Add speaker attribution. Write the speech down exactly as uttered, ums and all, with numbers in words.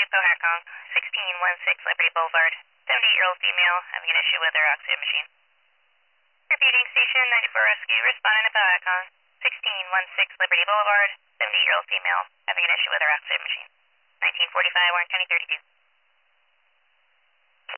Speaker 1: thirty-two Cohacong, sixteen sixteen Liberty Boulevard, seventy-eight-year-old female having an issue with her oxygen machine. Repeating station ninety-four Rescue, responding to Cohacong, sixteen sixteen Liberty Boulevard, seventy-eight-year-old female having an issue with her oxygen machine. nineteen forty-five Warren County thirty-two.